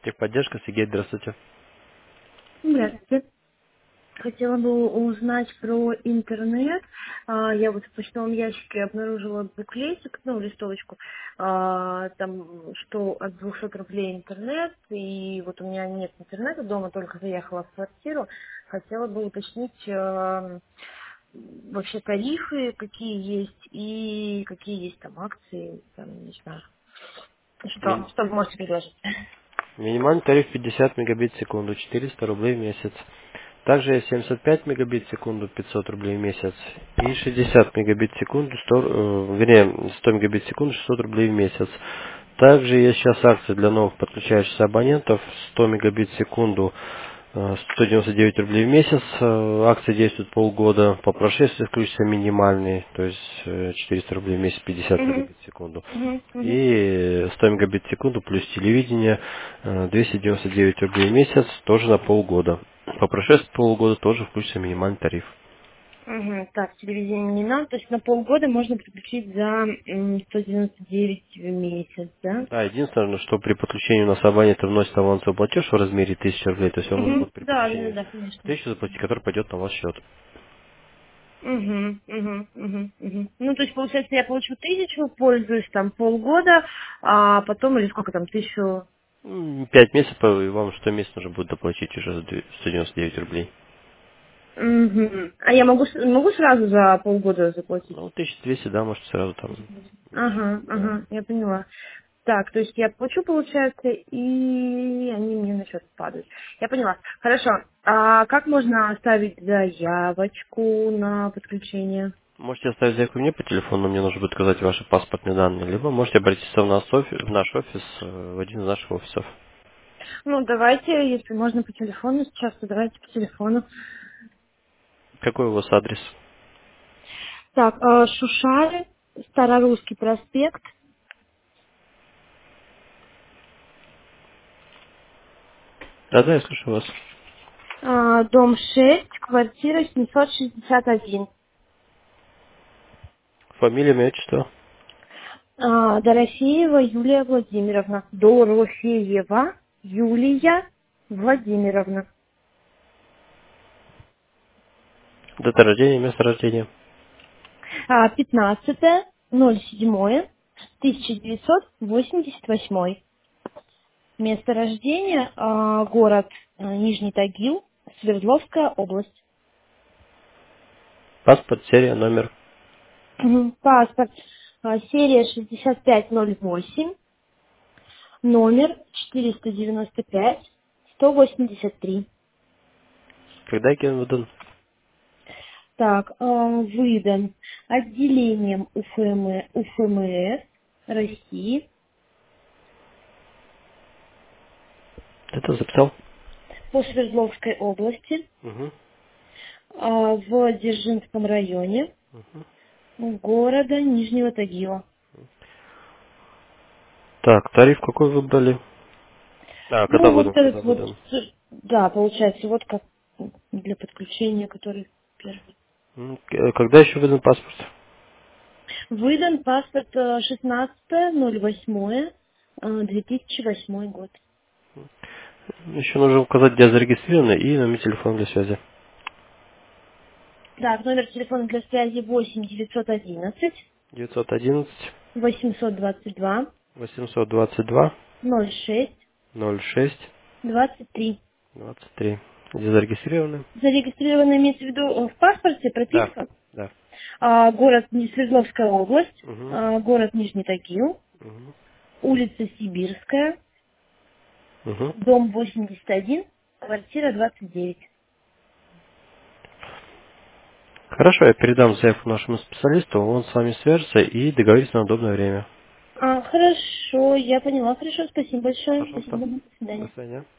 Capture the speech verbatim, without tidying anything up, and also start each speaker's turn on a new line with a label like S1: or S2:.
S1: Техподдержка, Сергей, здравствуйте.
S2: Здравствуйте. Хотела бы узнать про интернет. А, Я вот в почтовом ящике обнаружила буклетик, ну, листовочку, а, там, что от двухсот рублей интернет, и вот у меня нет интернета дома, только заехала в квартиру. Хотела бы уточнить а, вообще тарифы, какие есть, и какие есть там акции, там, не знаю, что,
S1: Ми-
S2: что вы можете предложить.
S1: Минимальный тариф пятьдесят мегабит в секунду, четыреста рублей в месяц. Также есть семьдесят пять мегабит в секунду, пятьсот рублей в месяц. И шестьдесят мегабит в секунду, сто, э, вернее, сто мегабит в секунду, шестьсот рублей в месяц. Также есть сейчас акции для новых подключающихся абонентов, сто мегабит в секунду, э, сто девяносто девять рублей в месяц. Э, Акции действуют полгода. По прошествии включится минимальный, то есть э, четыреста рублей в месяц, пятьдесят
S2: Мгм.
S1: мегабит в секунду.
S2: Мгм. Мгм.
S1: И сто мегабит в секунду плюс телевидение, э, двести девяносто девять рублей в месяц, тоже на полгода. По прошествии полугода тоже включится минимальный тариф.
S2: Мгм. Так, телевидение не надо. То есть на полгода можно подключить за м, сто девяносто девять в месяц, да?
S1: Да, единственное, что при подключении у нас абонент вносит авансовый платеж в размере тысячи рублей, то есть он нужно
S2: Мгм.
S1: будет при
S2: Да, да, да,
S1: подключении
S2: да, конечно.
S1: тысячу заплатить, который пойдет на ваш счет.
S2: Угу, угу, угу, угу. Ну, то есть, получается, я получу тысячу, пользуюсь там полгода, а потом, или сколько там, тысячу...
S1: М, Пять месяцев, и вам что месяц нужно будет доплатить уже за две- сто девяносто девять рублей.
S2: Угу. А я могу, с- могу сразу за полгода заплатить?
S1: Ну, тысяча двести, да, может сразу там.
S2: Ага,
S1: Да.
S2: ага, я поняла. Так, то есть я плачу, получается, и они мне на счет падают. Я поняла. Хорошо. А как можно оставить заявочку на подключение?
S1: Можете оставить заявку мне по телефону, но мне нужно будет указать ваши паспортные данные, либо можете обратиться в наш офис, в наш офис, э, в один из наших офисов.
S2: Ну, давайте, если можно по телефону сейчас, то давайте по телефону.
S1: Какой у вас адрес?
S2: Так, э, Шушары, Старорусский проспект,
S1: Да-да, я слушаю вас.
S2: э, дом шесть, квартира семьсот шестьдесят один.
S1: Фамилия, имя, отчество.
S2: А, Дорофеева Юлия Владимировна. Дорофеева Юлия Владимировна.
S1: Дата рождения, место рождения.
S2: А, пятнадцатое ноль седьмое тысяча девятьсот восемьдесят восемь. Место рождения а, город а, Нижний Тагил, Свердловская область.
S1: Паспорт, серия, номер.
S2: Мгм. Паспорт а, серия шестьдесят пять ноль восемь, номер четыреста девяносто пять сто восемьдесят три.
S1: Когда ген выдан?
S2: Так, э, выдан отделением УФМ, УФМС России
S1: Это записал.
S2: по Свердловской области
S1: Угу.
S2: э, в Дзержинском районе города Нижнего Тагила.
S1: Так, тариф какой выбрали? А, когда
S2: Ну, вот
S1: выдан, когда
S2: этот вот,
S1: выдан?
S2: с- да, получается, вот как для подключения, который первый.
S1: М, к- э, Когда еще выдан паспорт?
S2: Выдан паспорт э, шестнадцатое ноль восьмое две тысячи восьмой год.
S1: Еще нужно указать, где зарегистрировано, и номер телефона для связи.
S2: Так, номер телефона для связи восемь девятьсот одиннадцать
S1: девятьсот одиннадцать
S2: восемьсот двадцать два
S1: восемьсот двадцать два
S2: ноль шесть
S1: ноль шесть
S2: двадцать три.
S1: двадцать три. Где зарегистрированы?
S2: Зарегистрировано имеется в виду э, в паспорте
S1: Да,
S2: прописка.
S1: да.
S2: А, город Ни- Свердловская область,
S1: Угу.
S2: а, город Нижний Тагил,
S1: Угу.
S2: улица Сибирская,
S1: Угу.
S2: дом восемьдесят один, квартира двадцать девять.
S1: Хорошо, я передам заявку нашему специалисту, он с вами свяжется и договорится на удобное время.
S2: А, хорошо, я поняла. Хорошо, спасибо большое.
S1: Пожалуйста.
S2: Спасибо. До
S1: До
S2: свидания.
S1: свидания.